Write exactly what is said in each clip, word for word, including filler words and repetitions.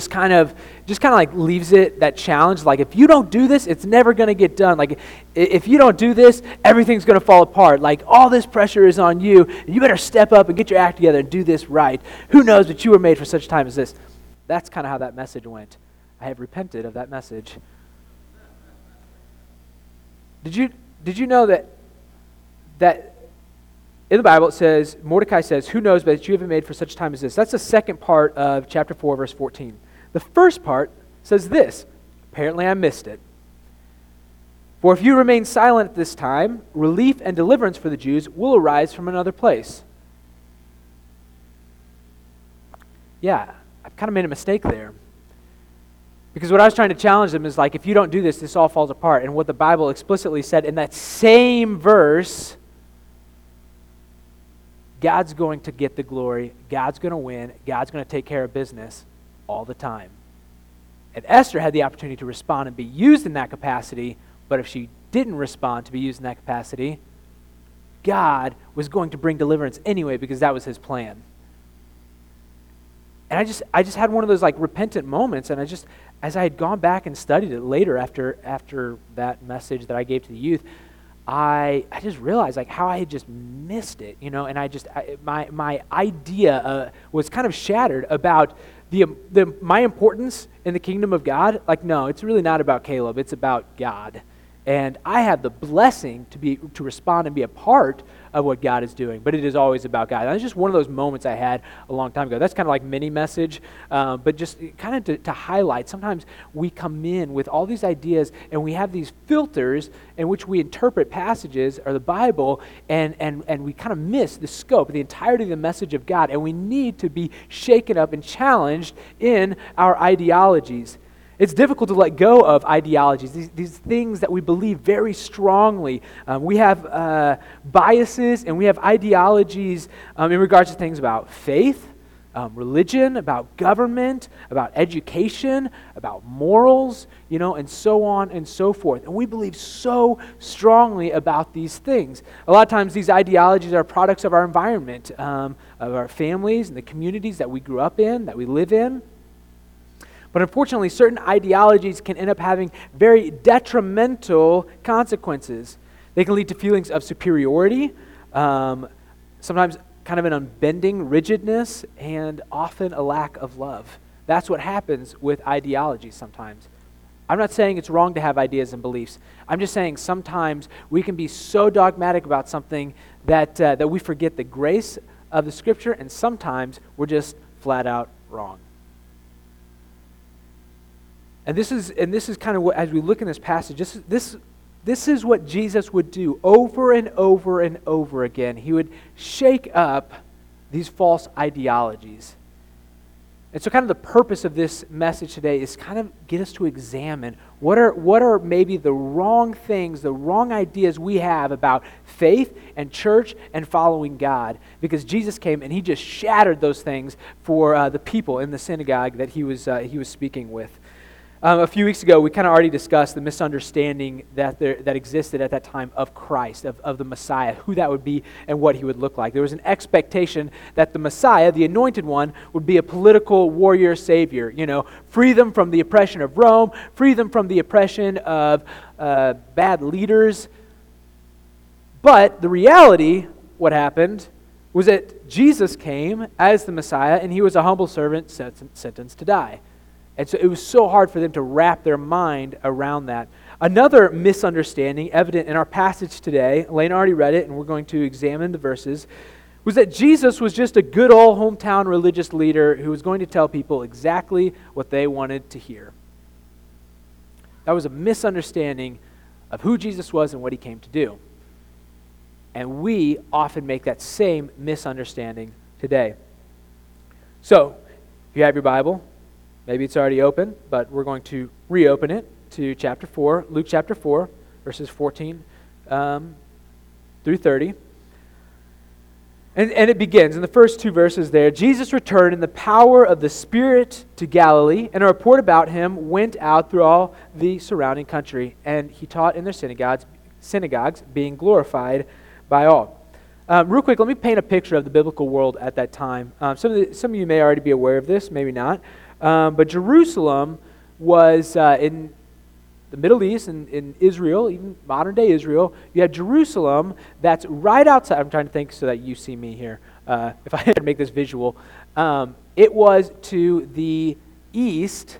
kind of just kind of like leaves it, that challenge, like if you don't do this, it's never going to get done. Like if you don't do this, everything's going to fall apart. Like all this pressure is on you. You better step up and get your act together and do this right. Who knows, but you were made for such a time as this. That's kind of how that message went. I have repented of that message. Did you did you know that that in the Bible it says, Mordecai says, who knows, but you have been made for such a time as this. That's the second part of chapter four, verse fourteen. The first part says this. Apparently I missed it. For if you remain silent at this time, relief and deliverance for the Jews will arise from another place. Yeah, I've kind of made a mistake there. Because what I was trying to challenge them is like, if you don't do this, this all falls apart. And what the Bible explicitly said in that same verse, God's going to get the glory, God's going to win, God's going to take care of business all the time. And Esther had the opportunity to respond and be used in that capacity, but if she didn't respond to be used in that capacity, God was going to bring deliverance anyway because that was his plan. And I just I just had one of those like repentant moments, and I just, as I had gone back and studied it later after after that message that I gave to the youth, I I just realized like how I had just missed it, you know, and I just, I, my my idea uh, was kind of shattered about the, the my importance in the kingdom of God. Like, no, it's really not about Caleb, it's about God. And I have the blessing to be to respond and be a part of what God is doing, but it is always about God. And that's just one of those moments I had a long time ago. That's kind of like mini message, uh, but just kind of to, to highlight. Sometimes we come in with all these ideas, and we have these filters in which we interpret passages or the Bible, and and and we kind of miss the scope, the entirety of the message of God. And we need to be shaken up and challenged in our ideologies. It's difficult to let go of ideologies, these, these things that we believe very strongly. Um, we have uh, biases and we have ideologies um, in regards to things about faith, um, religion, about government, about education, about morals, you know, and so on and so forth. And we believe so strongly about these things. A lot of times these ideologies are products of our environment, um, of our families and the communities that we grew up in, that we live in. But unfortunately, certain ideologies can end up having very detrimental consequences. They can lead to feelings of superiority, um, sometimes kind of an unbending rigidness, and often a lack of love. That's what happens with ideologies sometimes. I'm not saying it's wrong to have ideas and beliefs. I'm just saying sometimes we can be so dogmatic about something that uh, that we forget the grace of the Scripture, and sometimes we're just flat out wrong. And this is and this is kind of what, as we look in this passage, this is, this this is what Jesus would do over and over and over again. He would shake up these false ideologies. And so kind of the purpose of this message today is kind of get us to examine what are what are maybe the wrong things, the wrong ideas we have about faith and church and following God. Because Jesus came and he just shattered those things for uh, the people in the synagogue that he was uh, he was speaking with. Um, a few weeks ago, we kind of already discussed the misunderstanding that there, that existed at that time of Christ, of, of the Messiah, who that would be and what he would look like. There was an expectation that the Messiah, the anointed one, would be a political warrior savior, you know, free them from the oppression of Rome, free them from the oppression of uh, bad leaders. But the reality, what happened, was that Jesus came as the Messiah, and he was a humble servant sentenced to die. And so it was so hard for them to wrap their mind around that. Another misunderstanding evident in our passage today, Elaine already read it, and we're going to examine the verses, was that Jesus was just a good old hometown religious leader who was going to tell people exactly what they wanted to hear. That was a misunderstanding of who Jesus was and what he came to do. And we often make that same misunderstanding today. So, if you have your Bible, maybe it's already open, but we're going to reopen it to chapter four, Luke chapter four, verses fourteen um, through thirty. And, and it begins in the first two verses there. Jesus returned in the power of the Spirit to Galilee, and a report about him went out through all the surrounding country, and he taught in their synagogues, synagogues being glorified by all. Um, real quick, let me paint a picture of the biblical world at that time. Um, some of the, some of you may already be aware of this, maybe not. Um, but Jerusalem was uh, in the Middle East, in, in Israel, even modern-day Israel. You have Jerusalem that's right outside. I'm trying to think so that you see me here. Uh, if I had to make this visual. Um, it was to the east,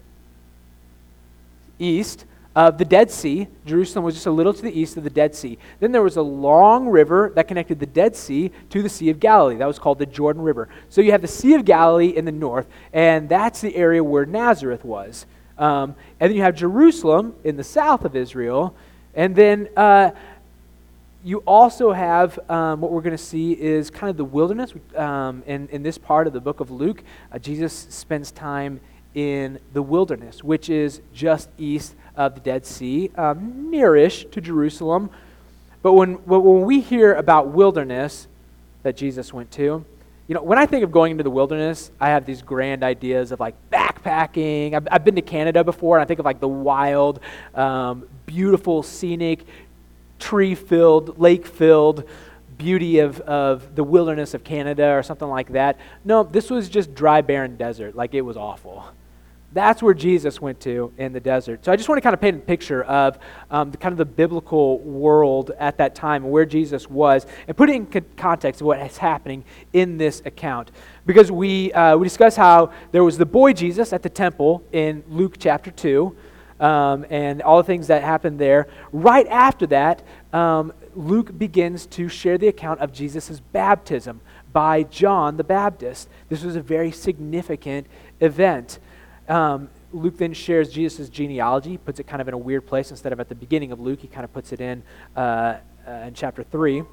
east of the Dead Sea. Jerusalem was just a little to the east of the Dead Sea. Then there was a long river that connected the Dead Sea to the Sea of Galilee. That was called the Jordan River. So you have the Sea of Galilee in the north, and that's the area where Nazareth was. Um, and then you have Jerusalem in the south of Israel, and then uh, you also have um, what we're going to see is kind of the wilderness. Um, in, in this part of the book of Luke, uh, Jesus spends time in the wilderness, which is just east of the Dead Sea, um, nearish to Jerusalem. But when when we hear about wilderness that Jesus went to, you know, when I think of going into the wilderness, I have these grand ideas of like backpacking. I've, I've been to Canada before, and I think of like the wild, um, beautiful, scenic, tree-filled, lake-filled beauty of, of the wilderness of Canada or something like that. No, this was just dry, barren desert. Like, it was awful. That's where Jesus went to in the desert. So I just want to kind of paint a picture of um, the kind of the biblical world at that time, where Jesus was, and put it in co- context of what is happening in this account. Because we uh, we discussed how there was the boy Jesus at the temple in Luke chapter two, um, and all the things that happened there. Right after that, um, Luke begins to share the account of Jesus' baptism by John the Baptist. This was a very significant event. Um, Luke then shares Jesus' genealogy, puts it kind of in a weird place. Instead of at the beginning of Luke, he kind of puts it in uh, uh, in chapter three.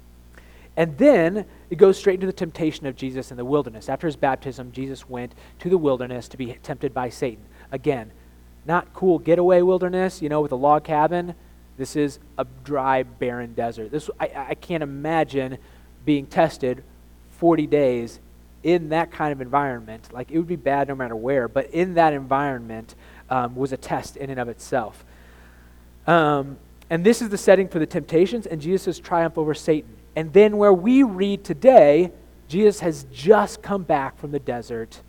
And then it goes straight into the temptation of Jesus in the wilderness. After his baptism, Jesus went to the wilderness to be tempted by Satan. Again, not cool getaway wilderness, you know, with a log cabin. This is a dry, barren desert. This I, I can't imagine being tested forty days in that kind of environment. Like, it would be bad no matter where, but in that environment um, was a test in and of itself. Um, and this is the setting for the temptations and Jesus' triumph over Satan. And then where we read today, Jesus has just come back from the desert.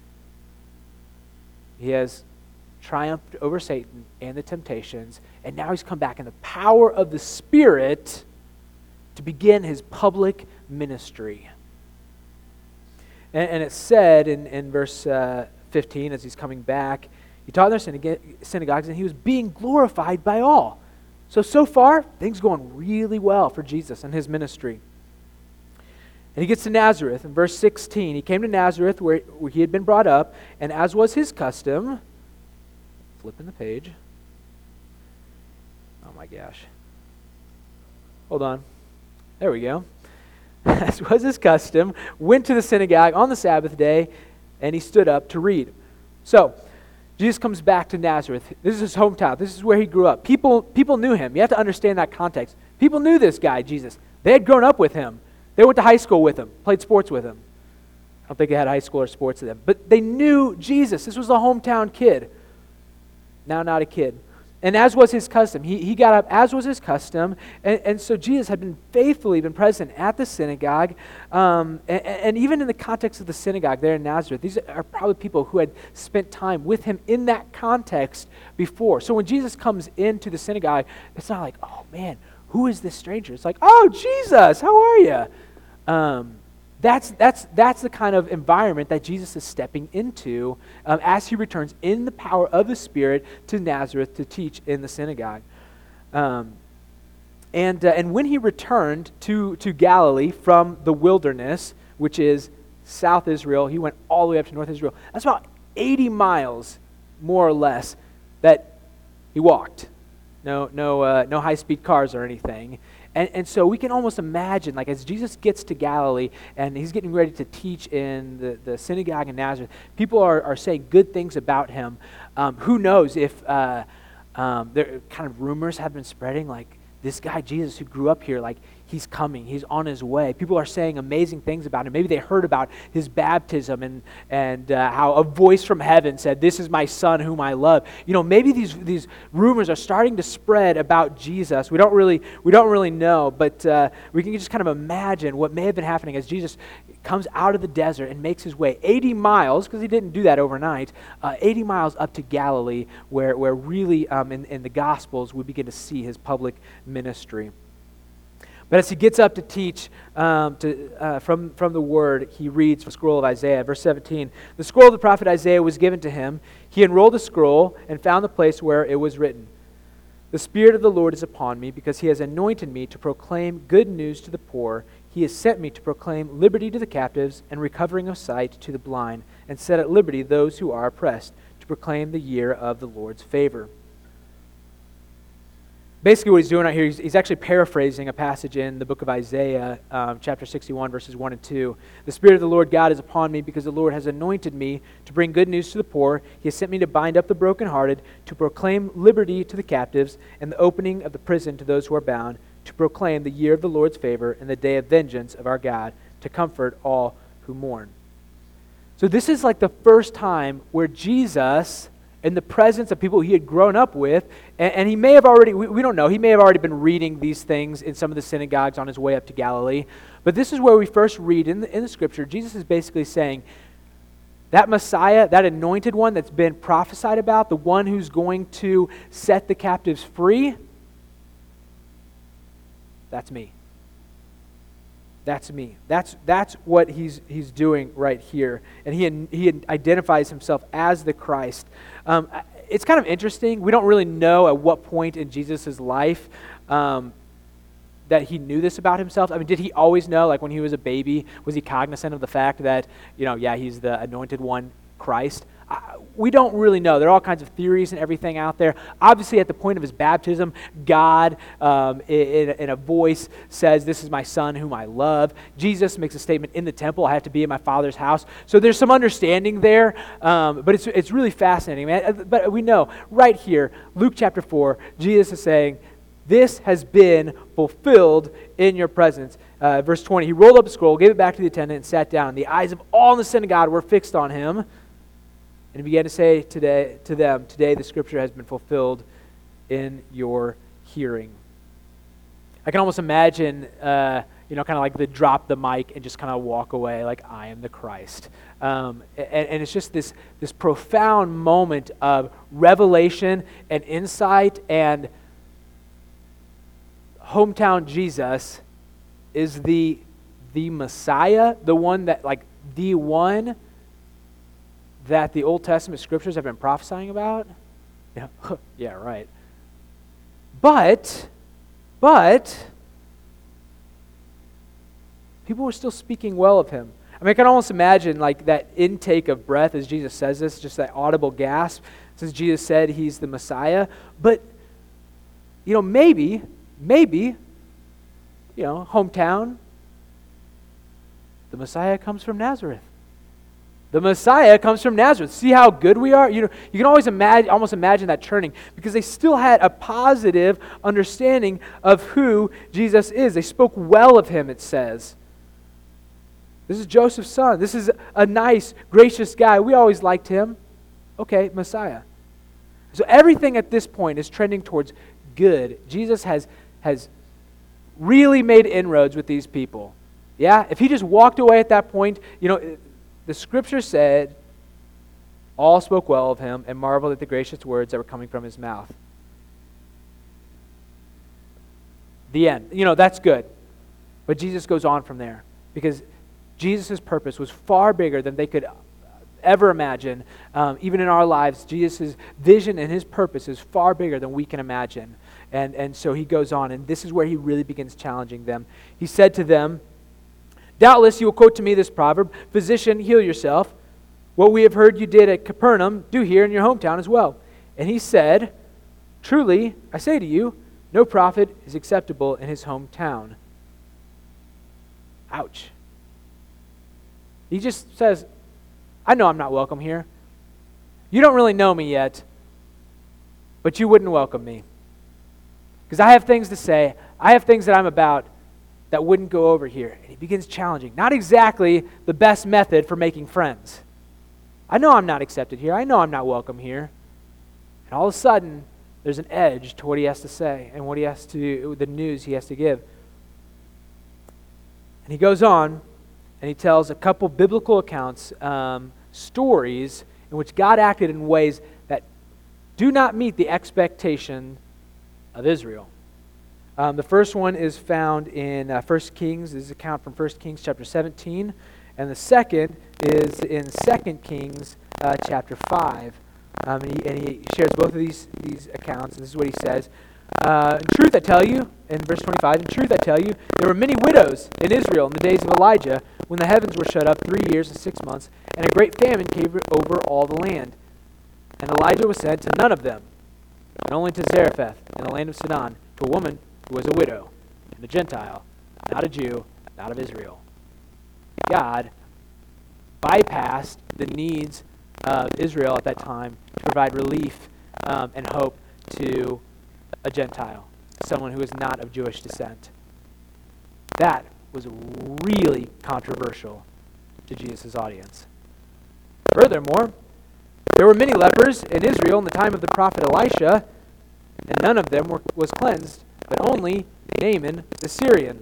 He has triumphed over Satan and the temptations, and now he's come back in the power of the Spirit to begin his public ministry. And, and it's said in, in verse uh, fifteen, as he's coming back, he taught in their synag- synagogues, and he was being glorified by all. So, so far, things going really well for Jesus and his ministry. And he gets to Nazareth. In verse sixteen, he came to Nazareth where, where he had been brought up, and as was his custom, flipping the page. Oh my gosh. Hold on. There we go. As was his custom, went to the synagogue on the Sabbath day, and he stood up to read. So, Jesus comes back to Nazareth. This is his hometown. This is where he grew up. People, people knew him. You have to understand that context. People knew this guy, Jesus. They had grown up with him. They went to high school with him, played sports with him. I don't think they had high school or sports with them. But they knew Jesus. This was a hometown kid. Now not a kid. And as was his custom, he, he got up as was his custom, and, and so Jesus had been faithfully been present at the synagogue, um, and, and even in the context of the synagogue there in Nazareth, these are probably people who had spent time with him in that context before. So when Jesus comes into the synagogue, it's not like, oh man, who is this stranger? It's like, oh, Jesus, how are you? Um, That's that's that's the kind of environment that Jesus is stepping into um, as he returns in the power of the Spirit to Nazareth to teach in the synagogue. Um, and uh, and when he returned to, to Galilee from the wilderness, which is South Israel, he went all the way up to North Israel. That's about eighty miles, more or less, that he walked. No no uh, no high-speed cars or anything. And, and so we can almost imagine, like, as Jesus gets to Galilee and he's getting ready to teach in the, the synagogue in Nazareth, people are, are saying good things about him. Um, who knows if uh, um, there kind of rumors have been spreading, like, this guy Jesus who grew up here, like, he's coming. He's on his way. People are saying amazing things about him. Maybe they heard about his baptism and and uh, how a voice from heaven said, "This is my son whom I love." You know, maybe these these rumors are starting to spread about Jesus. We don't really we don't really know, but uh, we can just kind of imagine what may have been happening as Jesus comes out of the desert and makes his way eighty miles, because he didn't do that overnight, uh, eighty miles up to Galilee, where where really um, in in the Gospels we begin to see his public ministry. But as he gets up to teach um, to, uh, from, from the Word, he reads from the scroll of Isaiah. Verse seventeen, the scroll of the prophet Isaiah was given to him. He unrolled the scroll and found the place where it was written, "The Spirit of the Lord is upon me, because he has anointed me to proclaim good news to the poor. He has sent me to proclaim liberty to the captives and recovering of sight to the blind, and set at liberty those who are oppressed, to proclaim the year of the Lord's favor." Basically what he's doing right here, he's, he's actually paraphrasing a passage in the book of Isaiah, um, chapter sixty-one, verses one and two. "The Spirit of the Lord God is upon me, because the Lord has anointed me to bring good news to the poor. He has sent me to bind up the brokenhearted, to proclaim liberty to the captives, and the opening of the prison to those who are bound, to proclaim the year of the Lord's favor and the day of vengeance of our God, to comfort all who mourn." So this is like the first time where Jesus, in the presence of people he had grown up with, and, and he may have already, we, we don't know, he may have already been reading these things in some of the synagogues on his way up to Galilee, but this is where we first read in the, in the scripture, Jesus is basically saying, that Messiah, that anointed one that's been prophesied about, the one who's going to set the captives free, that's me. That's me. That's that's what he's he's doing right here, and he he identifies himself as the Christ. Um, it's kind of interesting. We don't really know at what point in Jesus' life um, that he knew this about himself. I mean, did he always know? Like when he was a baby, was he cognizant of the fact that, you know, yeah, he's the anointed one, Christ? Uh, we don't really know. There are all kinds of theories and everything out there. Obviously, at the point of his baptism, God, um, in, in a voice, says, "This is my son whom I love." Jesus makes a statement in the temple, "I have to be in my Father's house." So there's some understanding there, um, but it's it's really fascinating, man. But we know right here, Luke chapter four, Jesus is saying, "This has been fulfilled in your presence." Uh, verse twenty, he rolled up a scroll, gave it back to the attendant, and sat down. The eyes of all in the synagogue were fixed on him. And he began to say today to them, "Today the scripture has been fulfilled in your hearing." I can almost imagine, uh, you know, kind of like the drop the mic and just kind of walk away like, "I am the Christ." Um, and, and it's just this, this profound moment of revelation and insight, and hometown Jesus is the, the Messiah, the one that, like, the one that the Old Testament scriptures have been prophesying about? Yeah, yeah, right. But, but, people were still speaking well of him. I mean, I can almost imagine like that intake of breath as Jesus says this, just that audible gasp, since Jesus said he's the Messiah. But, you know, maybe, maybe, you know, hometown, the Messiah comes from Nazareth. The Messiah comes from Nazareth. See how good we are? You know, you can always imagine, almost imagine that turning, because they still had a positive understanding of who Jesus is. They spoke well of him, it says. This is Joseph's son. This is a nice, gracious guy. We always liked him. Okay, Messiah. So everything at this point is trending towards good. Jesus has, has really made inroads with these people. Yeah, if he just walked away at that point, you know, the scripture said, all spoke well of him and marveled at the gracious words that were coming from his mouth. The end. You know, that's good. But Jesus goes on from there, because Jesus' purpose was far bigger than they could ever imagine. Um, even in our lives, Jesus' vision and his purpose is far bigger than we can imagine. And, and so he goes on, and this is where he really begins challenging them. He said to them, "Doubtless you will quote to me this proverb, 'Physician, heal yourself. What we have heard you did at Capernaum, do here in your hometown as well.' And he said, 'Truly, I say to you, no prophet is acceptable in his hometown.'" Ouch. He just says, I know I'm not welcome here. You don't really know me yet, but you wouldn't welcome me. Because I have things to say. I have things that I'm about, that wouldn't go over here. And he begins challenging. Not exactly the best method for making friends. I know I'm not accepted here. I know I'm not welcome here. And all of a sudden, there's an edge to what he has to say and what he has to, the news he has to give. And he goes on, and he tells a couple biblical accounts, um, stories in which God acted in ways that do not meet the expectation of Israel. Um, the first one is found in uh, First Kings. This is an account from First Kings chapter seventeen. And the second is in Second Kings uh, chapter five. Um, and, he, and he shares both of these, these accounts. And this is what he says. Uh, in truth, I tell you, in verse twenty-five, in truth, I tell you, there were many widows in Israel in the days of Elijah, when the heavens were shut up three years and six months, and a great famine came over all the land. And Elijah was sent to none of them, and only to Zarephath in the land of Sidon, to a woman who was a widow, and a Gentile, not a Jew, not of Israel. God bypassed the needs of Israel at that time to provide relief um, and hope to a Gentile, someone who is not of Jewish descent. That was really controversial to Jesus' audience. Furthermore, there were many lepers in Israel in the time of the prophet Elisha, and none of them were, was cleansed, but only Naaman the Syrian.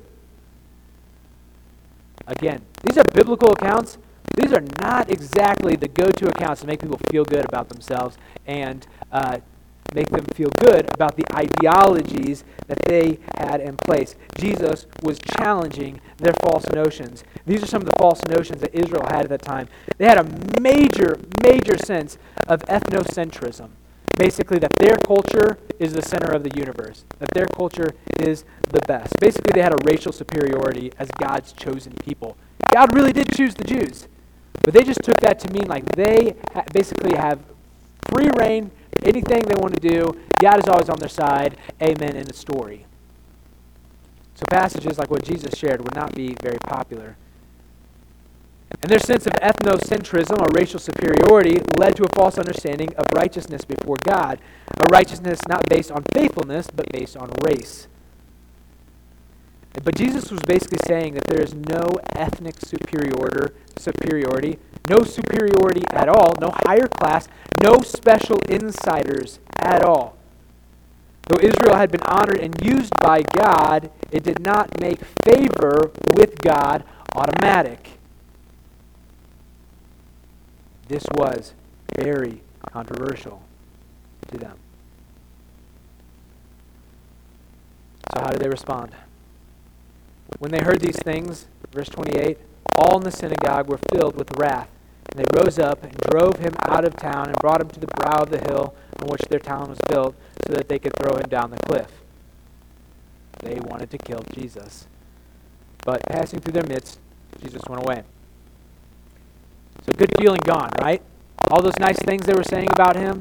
Again, these are biblical accounts. These are not exactly the go-to accounts to make people feel good about themselves and uh, make them feel good about the ideologies that they had in place. Jesus was challenging their false notions. These are some of the false notions that Israel had at that time. They had a major, major sense of ethnocentrism. Basically, that their culture is the center of the universe, that their culture is the best. Basically, they had a racial superiority as God's chosen people. God really did choose the Jews, but they just took that to mean like they ha- basically have free reign, anything they want to do. God is always on their side. Amen in the story. So passages like what Jesus shared would not be very popular. And their sense of ethnocentrism or racial superiority led to a false understanding of righteousness before God, a righteousness not based on faithfulness, but based on race. But Jesus was basically saying that there is no ethnic superiority, superiority, no superiority at all, no higher class, no special insiders at all. Though Israel had been honored and used by God, it did not make favor with God automatic. This was very controversial to them. So how did they respond? When they heard these things, verse twenty-eight, all in the synagogue were filled with wrath, and they rose up and drove him out of town and brought him to the brow of the hill on which their town was built, so that they could throw him down the cliff. They wanted to kill Jesus. But passing through their midst, Jesus went away. So good feeling gone, right? All those nice things they were saying about him,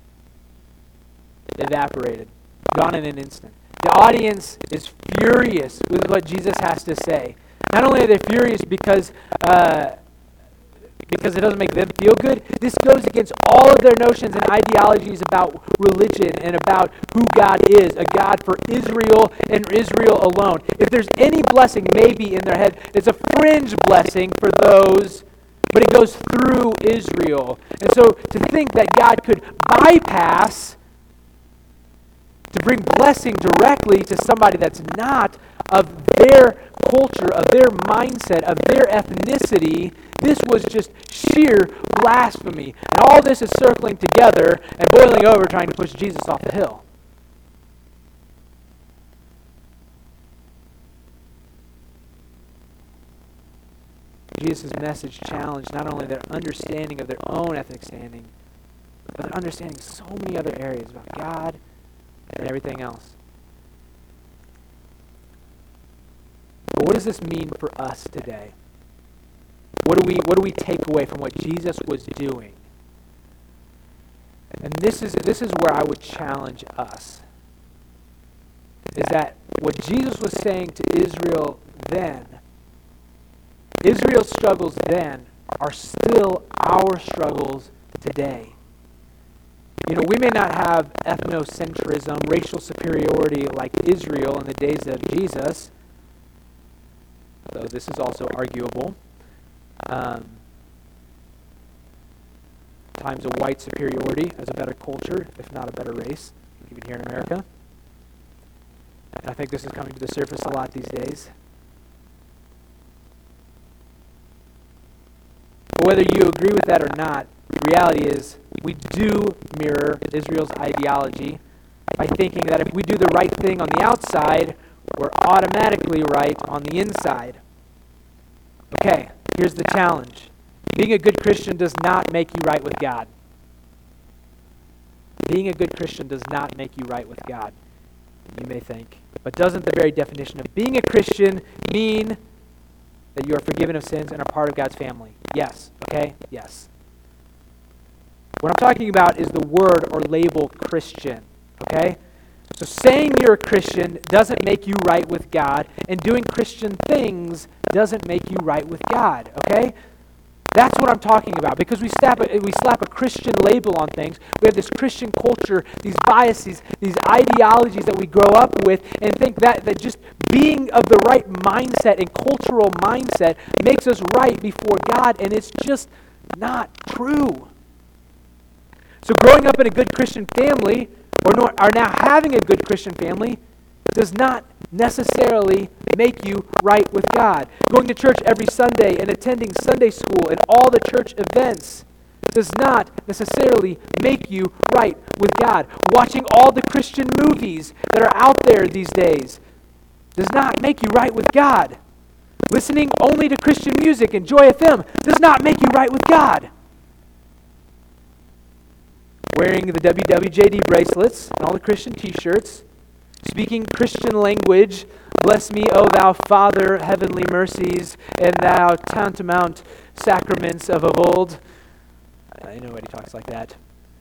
evaporated, gone in an instant. The audience is furious with what Jesus has to say. Not only are they furious because uh, because it doesn't make them feel good, this goes against all of their notions and ideologies about religion and about who God is, a God for Israel and Israel alone. If there's any blessing maybe in their head, it's a fringe blessing for those, but it goes through Israel. And so to think that God could bypass to bring blessing directly to somebody that's not of their culture, of their mindset, of their ethnicity, this was just sheer blasphemy. And all this is circling together and boiling over, trying to push Jesus off the hill. Jesus' message challenged not only their understanding of their own ethnic standing, but their understanding of so many other areas about God and everything else. But what does this mean for us today? What do we what do we take away from what Jesus was doing? And this is this is where I would challenge us. Is that what Jesus was saying to Israel then, Israel's struggles then are still our struggles today. You know, we may not have ethnocentrism, racial superiority like Israel in the days of Jesus, though this is also arguable. Um, times of white superiority as a better culture, if not a better race, even here in America. And I think this is coming to the surface a lot these days. But whether you agree with that or not, the reality is we do mirror Israel's ideology by thinking that if we do the right thing on the outside, we're automatically right on the inside. Okay, here's the challenge. Being a good Christian does not make you right with God. Being a good Christian does not make you right with God, you may think. But doesn't the very definition of being a Christian mean that you are forgiven of sins and are part of God's family? Yes. Okay? Yes. What I'm talking about is the word or label Christian. Okay? So saying you're a Christian doesn't make you right with God, and doing Christian things doesn't make you right with God. Okay? That's what I'm talking about, because we slap a, we slap a Christian label on things. We have this Christian culture, these biases, these ideologies that we grow up with, and think that, that just being of the right mindset and cultural mindset makes us right before God, and it's just not true. So growing up in a good Christian family, or, nor, or now having a good Christian family, does not necessarily make you right with God. Going to church every Sunday and attending Sunday school and all the church events does not necessarily make you right with God. Watching all the Christian movies that are out there these days does not make you right with God. Listening only to Christian music and Joy F M does not make you right with God. Wearing the W W J D bracelets and all the Christian t-shirts, speaking Christian language, bless me, O thou Father, heavenly mercies, and thou tantamount sacraments of of old. I know nobody talks like that.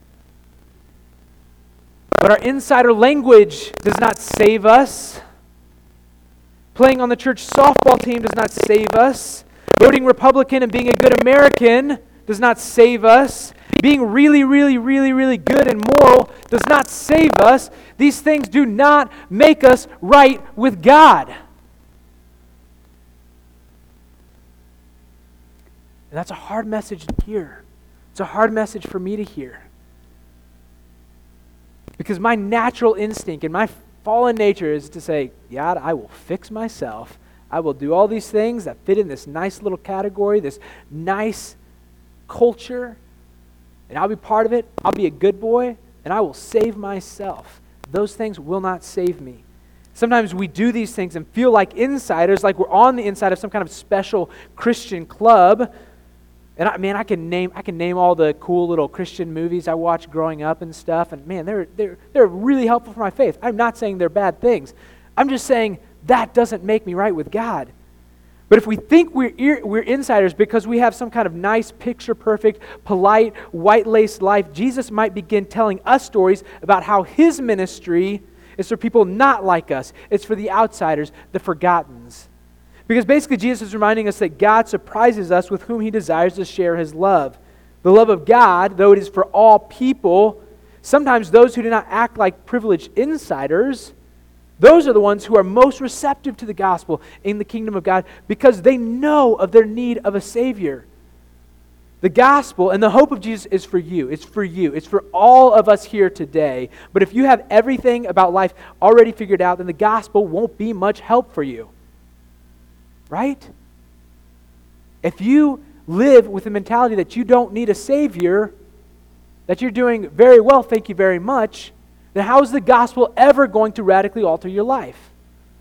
But our insider language does not save us. Playing on the church softball team does not save us. Voting Republican and being a good American does not save us. Being really, really, really, really good and moral does not save us. These things do not make us right with God. And that's a hard message to hear. It's a hard message for me to hear. Because my natural instinct and my fallen nature is to say, God, I will fix myself. I will do all these things that fit in this nice little category, this nice culture, and I'll be part of it. I'll be a good boy, and I will save myself. Those things will not save me. Sometimes we do these things and feel like insiders, like we're on the inside of some kind of special Christian club. And I, man, I can name I can name all the cool little Christian movies I watched growing up and stuff. And man, they're they're they're really helpful for my faith. I'm not saying they're bad things. I'm just saying that doesn't make me right with God. But if we think we're ear, we're insiders because we have some kind of nice, picture-perfect, polite, white-laced life, Jesus might begin telling us stories about how his ministry is for people not like us. It's for the outsiders, the forgottens. Because basically Jesus is reminding us that God surprises us with whom he desires to share his love. The love of God, though it is for all people, sometimes those who do not act like privileged insiders, those are the ones who are most receptive to the gospel in the kingdom of God because they know of their need of a Savior. The gospel and the hope of Jesus is for you. It's for you. It's for all of us here today. But if you have everything about life already figured out, then the gospel won't be much help for you. Right? If you live with the mentality that you don't need a Savior, that you're doing very well, thank you very much, then how is the gospel ever going to radically alter your life?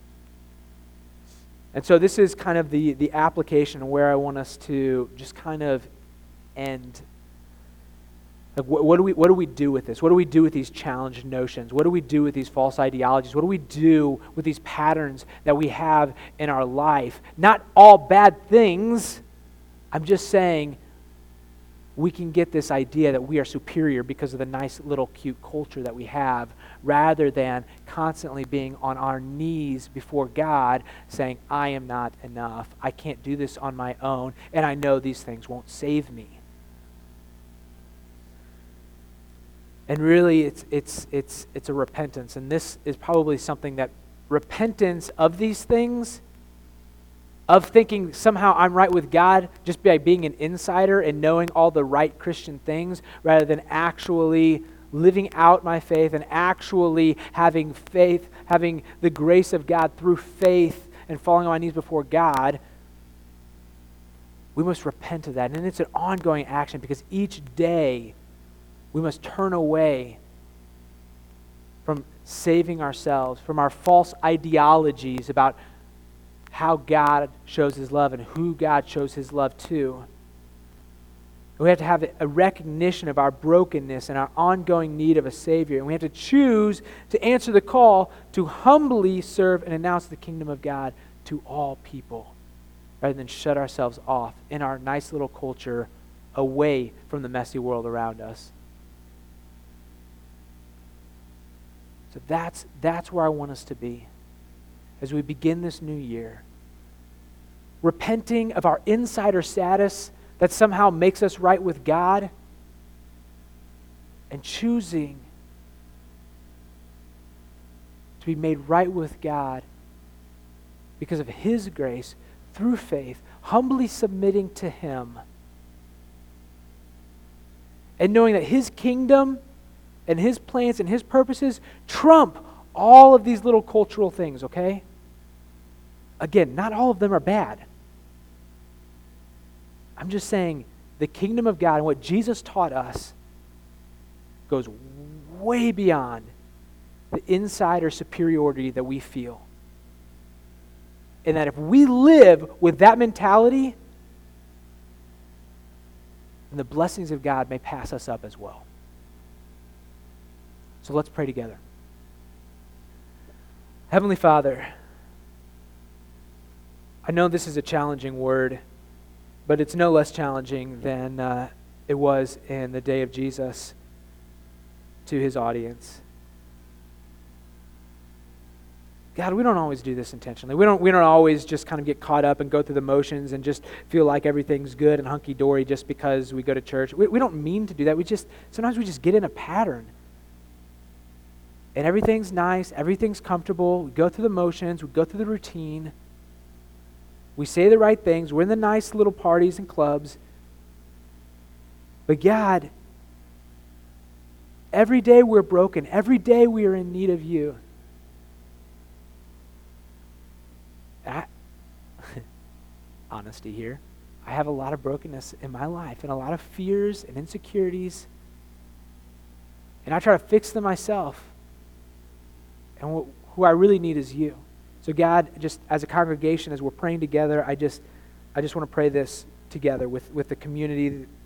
And so this is kind of the, the application where I want us to just kind of end. Like what, what do we what do we do with this? What do we do with these challenged notions? What do we do with these false ideologies? What do we do with these patterns that we have in our life? Not all bad things. I'm just saying we can get this idea that we are superior because of the nice little cute culture that we have, rather than constantly being on our knees before God saying, I am not enough. I can't do this on my own, and I know these things won't save me. And really, it's it's it's it's a repentance, and this is probably something that repentance of these things of thinking somehow I'm right with God just by being an insider and knowing all the right Christian things, rather than actually living out my faith and actually having faith, having the grace of God through faith and falling on my knees before God. We must repent of that. And it's an ongoing action, because each day we must turn away from saving ourselves, from our false ideologies about how God shows his love and who God shows his love to. We have to have a recognition of our brokenness and our ongoing need of a Savior. And we have to choose to answer the call to humbly serve and announce the kingdom of God to all people, rather than shut ourselves off in our nice little culture away from the messy world around us. So that's, that's where I want us to be as we begin this new year. Repenting of our insider status that somehow makes us right with God, and choosing to be made right with God because of his grace through faith, humbly submitting to him, and knowing that his kingdom and his plans and his purposes trump all of these little cultural things, okay? Again, not all of them are bad. I'm just saying the kingdom of God and what Jesus taught us goes way beyond the insider superiority that we feel. And that if we live with that mentality, then the blessings of God may pass us up as well. So let's pray together. Heavenly Father, I know this is a challenging word, but it's no less challenging than uh, it was in the day of Jesus to his audience. God, we don't always do this intentionally. We don't, we don't always just kind of get caught up and go through the motions and just feel like everything's good and hunky-dory just because we go to church. We, we don't mean to do that. We just, sometimes we just get in a pattern. And everything's nice, everything's comfortable. We go through the motions, we go through the routine. We say the right things. We're in the nice little parties and clubs. But God, every day we're broken. Every day we are in need of you. I, honesty here. I have a lot of brokenness in my life and a lot of fears and insecurities. And I try to fix them myself. And wh- who I really need is you. So God, just as a congregation, as we're praying together, I just I just want to pray this together with, with the community